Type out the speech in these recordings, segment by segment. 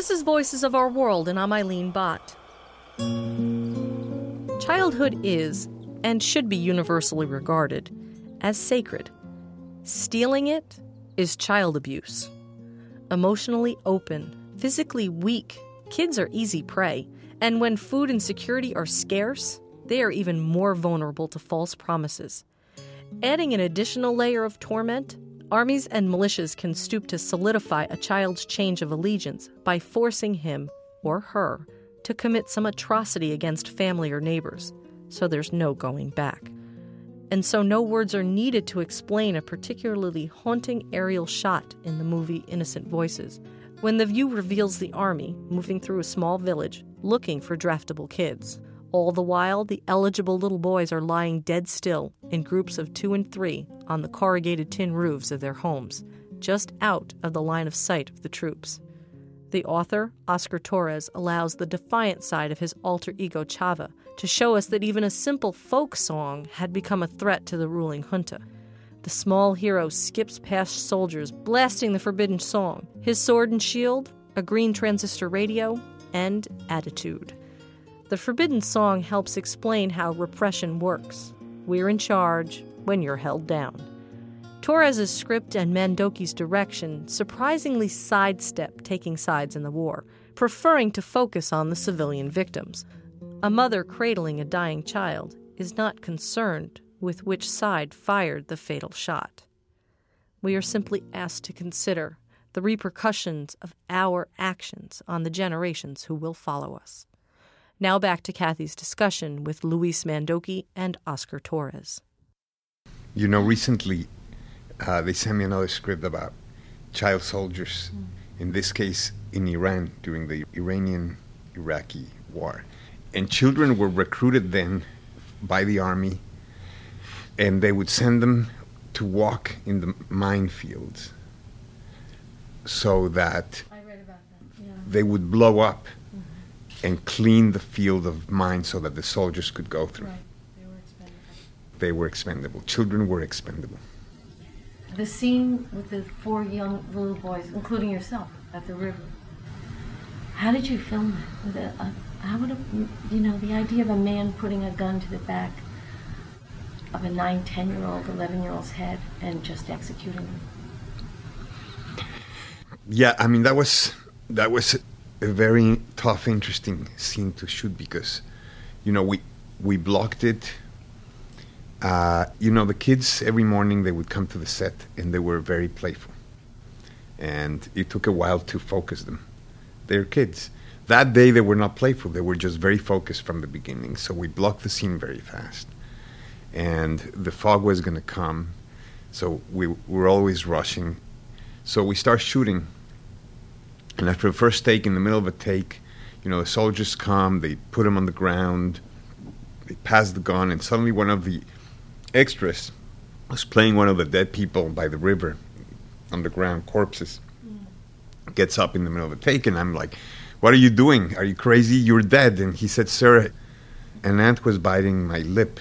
This is Voices of Our World, and I'm Eileen Bott. Childhood is, and should be universally regarded, as sacred. Stealing it is child abuse. Emotionally open, physically weak, kids are easy prey, and when food and security are scarce, they are even more vulnerable to false promises. Adding an additional layer of torment, armies and militias can stoop to solidify a child's change of allegiance by forcing him or her to commit some atrocity against family or neighbors, so there's no going back. And so no words are needed to explain a particularly haunting aerial shot in the movie Innocent Voices, when the view reveals the army moving through a small village looking for draftable kids. All the while, the eligible little boys are lying dead still in groups of 2 and 3 on the corrugated tin roofs of their homes, just out of the line of sight of the troops. The author, Oscar Torres, allows the defiant side of his alter ego Chava to show us that even a simple folk song had become a threat to the ruling junta. The small hero skips past soldiers, blasting the forbidden song, his sword and shield, a green transistor radio, and attitude. The forbidden song helps explain how repression works. We're in charge when you're held down. Torres' script and Mandoki's direction surprisingly sidestep taking sides in the war, preferring to focus on the civilian victims. A mother cradling a dying child is not concerned with which side fired the fatal shot. We are simply asked to consider the repercussions of our actions on the generations who will follow us. Now back to Kathy's discussion with Luis Mandoki and Oscar Torres. You know, recently they sent me another script about child soldiers, in this case in Iran during the Iranian-Iraqi war. And children were recruited then by the army, and they would send them to walk in the minefields so that they would blow up and clean the field of mines so that the soldiers could go through. Right. They were expendable. Children were expendable. The scene with the 4 young little boys, including yourself, at the river. How did you film that? How would the idea of a man putting a gun to the back of a 9, 10-year-old, 11-year-old's head and just executing him? Yeah, I mean, that was a very tough, interesting scene to shoot because, we blocked it. The kids, every morning they would come to the set and they were very playful. And it took a while to focus them. They're kids. That day they were not playful. They were just very focused from the beginning. So we blocked the scene very fast. And the fog was going to come. So we were always rushing. So we start shooting. And after the first take, in the middle of a take, the soldiers come, they put him on the ground, they pass the gun, and suddenly one of the extras was playing one of the dead people by the river on the ground, corpses. Gets up in the middle of the take, and I'm like, "What are you doing? Are you crazy? You're dead." And he said, "Sir, an ant was biting my lip."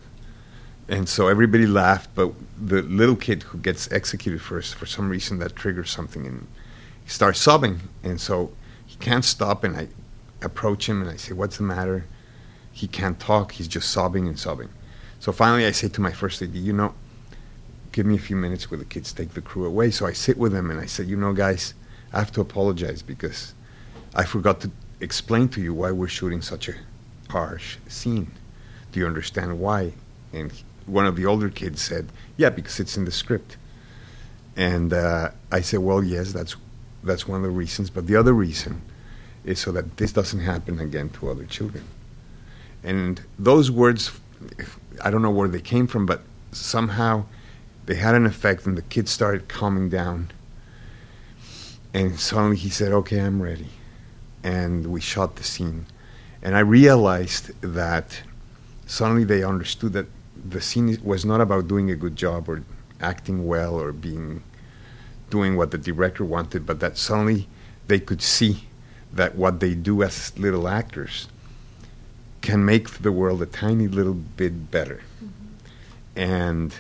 And so everybody laughed, but the little kid who gets executed first, for some reason that triggers something, and he starts sobbing. And so he can't stop, and I approach him and I say, "What's the matter?" He can't talk, he's just sobbing and sobbing. So finally I say to my first AD, give me a few minutes with the kids, take the crew away. So I sit with them and I said, guys, I have to apologize because I forgot to explain to you why we're shooting such a harsh scene. Do you understand why? And one of the older kids said, "Yeah, because it's in the script." And I said, "Well, yes, that's one of the reasons, but the other reason is so that this doesn't happen again to other children." And those words, I don't know where they came from, but somehow they had an effect, and the kid started calming down. And suddenly he said, "Okay, I'm ready." And we shot the scene. And I realized that suddenly they understood that the scene was not about doing a good job or acting well or doing what the director wanted, but that suddenly they could see that what they do as little actors can make the world a tiny little bit better. And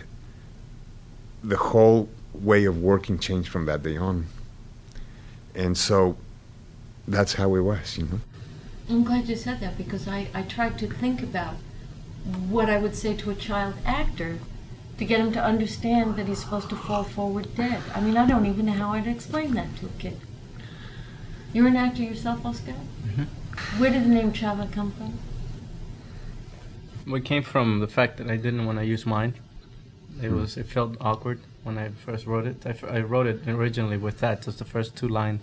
the whole way of working changed from that day on. And so, that's how it was, you know. I'm glad you said that because I tried to think about what I would say to a child actor to get him to understand that he's supposed to fall forward dead. I mean, I don't even know how I'd explain that to a kid. You're an actor yourself, Oscar? Mm-hmm. Where did the name Chava come from? Well, it came from the fact that I didn't want to use mine. It felt awkward when I first wrote it. I wrote it originally with that, just the first 2 lines.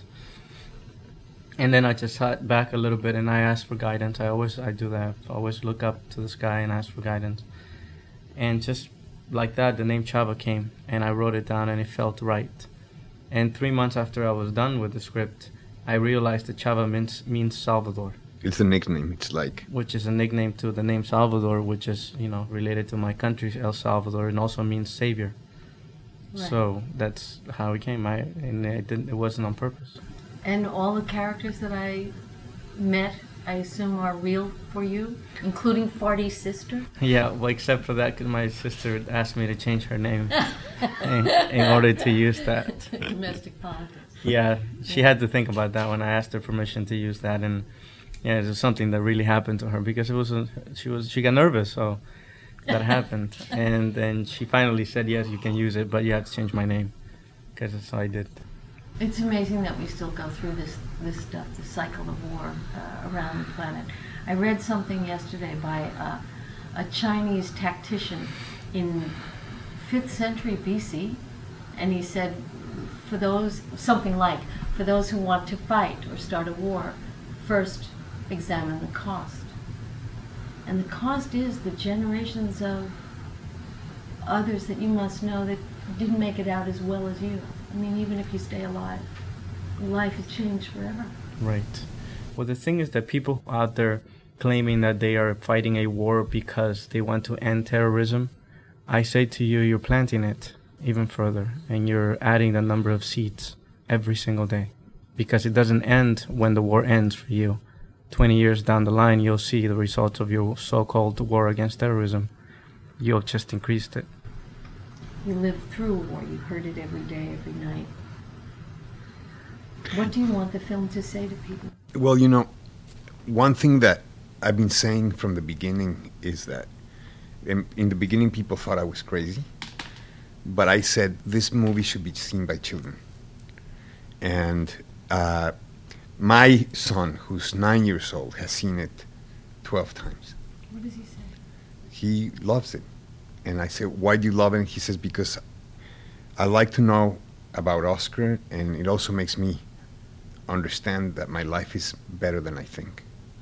And then I just sat back a little bit and I asked for guidance. I do that. I always look up to the sky and ask for guidance. And just like that, the name Chava came, and I wrote it down and it felt right. And 3 months after I was done with the script, I realized that Chava means Salvador. It's a nickname. It's like... Which is a nickname to the name Salvador, which is, related to my country, El Salvador, and also means savior. Right. So that's how it came. It wasn't on purpose. And all the characters that I met, I assume, are real for you, including Farty's sister? Yeah, well, except for that, because my sister asked me to change her name in order to use that. Domestic politics. Yeah, she had to think about that when I asked her permission to use that, and yeah, it was something that really happened to her because she got nervous, so that happened, and then she finally said, yes, you can use it, but you have to change my name, because that's how I did. It's amazing that we still go through this stuff, the cycle of war around the planet. I read something yesterday by a Chinese tactician in 5th century BC, and he said, for those who want to fight or start a war, first examine the cost. And the cost is the generations of others that you must know that didn't make it out as well as you. I mean, even if you stay alive, life has changed forever. Right. Well, the thing is that people out there claiming that they are fighting a war because they want to end terrorism, I say to you, you're planting it even further, and you're adding the number of seeds every single day, because it doesn't end when the war ends for you. 20 years down the line, you'll see the results of your so-called war against terrorism. You'll just increased it. You lived through a war. You heard it every day, every night. What do you want the film to say to people? Well, one thing that I've been saying from the beginning is that in the beginning people thought I was crazy, but I said this movie should be seen by children. And my son, who's 9 years old, has seen it 12 times. What does he say? He loves it. And I said, why do you love it? He says, because I like to know about Oscar, and it also makes me understand that my life is better than I think.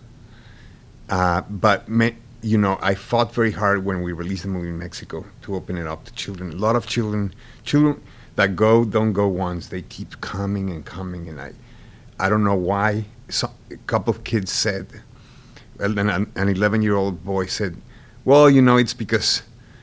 But I fought very hard when we released the movie in Mexico to open it up to children. A lot of children that don't go once. They keep coming and coming, and I don't know why. A couple of kids said, an 11-year-old boy said, well, it's because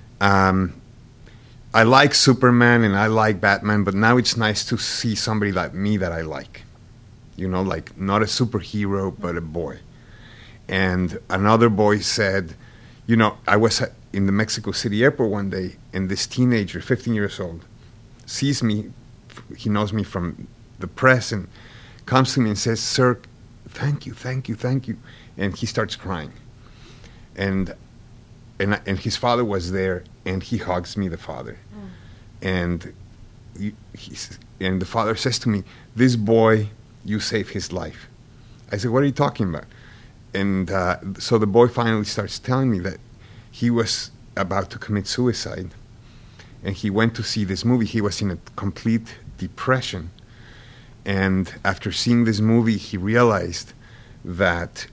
I like Superman and I like Batman, but now it's nice to see somebody like me that I like. Like not a superhero, but a boy. And another boy said, I was in the Mexico City airport one day, and this teenager, 15 years old, sees me. He knows me from the press and comes to me and says, sir, thank you. And he starts crying. And his father was there, and he hugs me, the father. And the father says to me, this boy, you saved his life. I said, what are you talking about? And so the boy finally starts telling me that he was about to commit suicide, and he went to see this movie. He was in a complete depression. And after seeing this movie, he realized that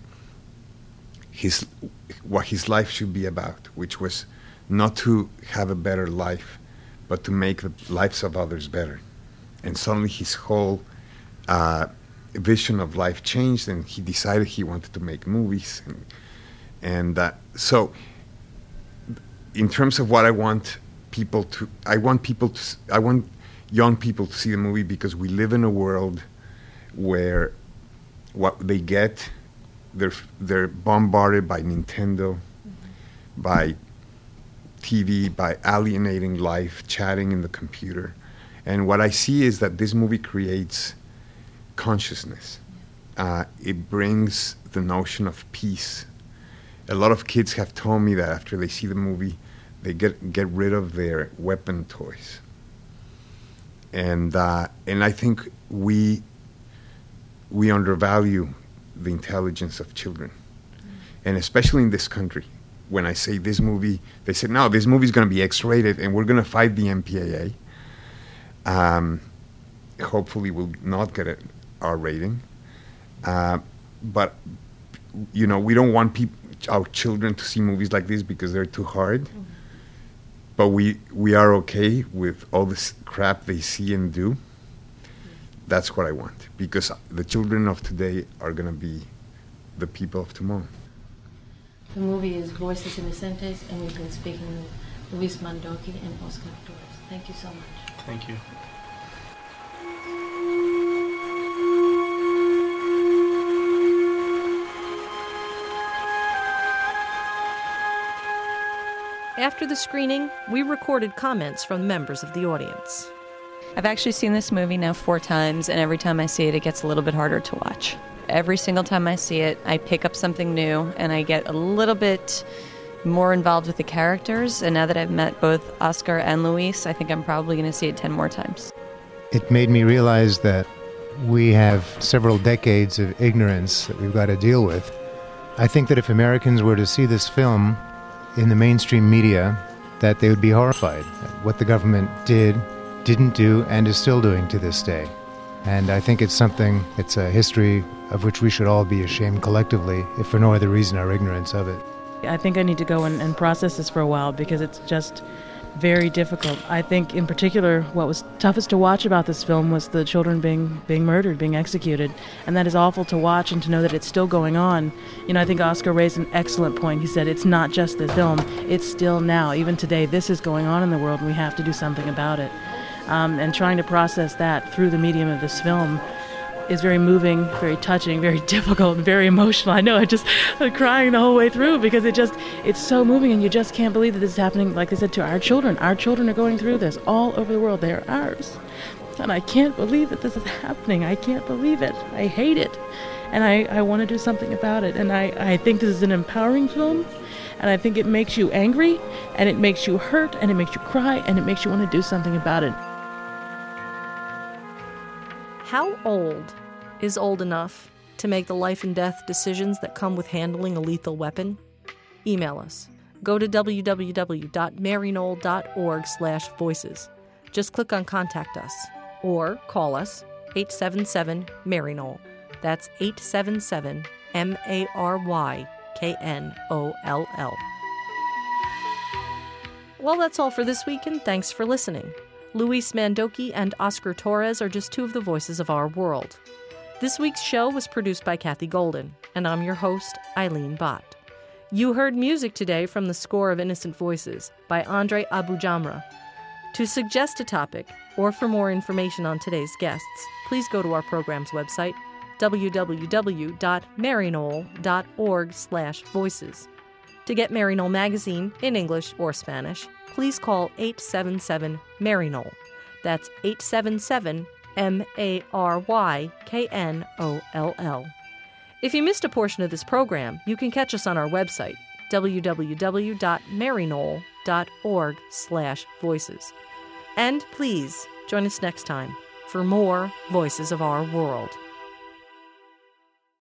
what his life should be about, which was not to have a better life, but to make the lives of others better. And suddenly his whole vision of life changed, and he decided he wanted to make movies. So in terms of what I want young people to see the movie, because we live in a world where what they get, they're bombarded by Nintendo, by TV, by alienating life, chatting in the computer. And what I see is that this movie creates consciousness. it brings the notion of peace. A lot of kids have told me that after they see the movie, they get rid of their weapon toys. And I think we undervalue the intelligence of children, and especially in this country. When I say this movie, they say, no, this movie is going to be X-rated, and we're going to fight the MPAA. Hopefully, we'll not get an R rating. But we don't want our children to see movies like this because they're too hard. Mm-hmm. But we are okay with all this crap they see and do. That's what I want, because the children of today are going to be the people of tomorrow. The movie is Voices Inocentes, and we've been speaking with Luis Mandoki and Oscar Torres. Thank you so much. Thank you. After the screening, we recorded comments from members of the audience. I've actually seen this movie now 4 times, and every time I see it, it gets a little bit harder to watch. Every single time I see it, I pick up something new, and I get a little bit more involved with the characters. And now that I've met both Oscar and Luis, I think I'm probably going to see it 10 more times. It made me realize that we have several decades of ignorance that we've got to deal with. I think that if Americans were to see this film in the mainstream media, that they would be horrified at what the government didn't do, and is still doing to this day. And I think it's a history of which we should all be ashamed collectively, if for no other reason our ignorance of it. I think I need to go and process this for a while, because it's just very difficult. I think in particular what was toughest to watch about this film was the children being murdered, being executed. And that is awful to watch, and to know that it's still going on. I think Oscar raised an excellent point. He said it's not just the film, it's still now. Even today, this is going on in the world, and we have to do something about it. And trying to process that through the medium of this film is very moving, very touching, very difficult, and very emotional. I know, I'm crying the whole way through, because it's so moving, and you just can't believe that this is happening, like I said, to our children. Our children are going through this all over the world. They are ours. And I can't believe that this is happening. I can't believe it. I hate it. And I want to do something about it. And I think this is an empowering film, and I think it makes you angry, and it makes you hurt, and it makes you cry, and it makes you want to do something about it. How old is old enough to make the life and death decisions that come with handling a lethal weapon? Email us. Go to www.maryknoll.org/voices. Just click on Contact Us. Or call us, 877-MARY-KNOLL. That's 877-MARYKNOLL. Well, that's all for this week, and thanks for listening. Luis Mandoki and Oscar Torres are just 2 of the voices of our world. This week's show was produced by Kathy Golden, and I'm your host, Eileen Bott. You heard music today from the score of Innocent Voices by Andre Abujamra. To suggest a topic, or for more information on today's guests, please go to our program's website, www.maryknoll.org/voices. To get Mary Knoll magazine in English or Spanish, please call 877-MARY-KNOLL. That's 877-MARYKNOLL. If you missed a portion of this program, you can catch us on our website, www.maryknoll.org/voices. And please join us next time for more Voices of Our World.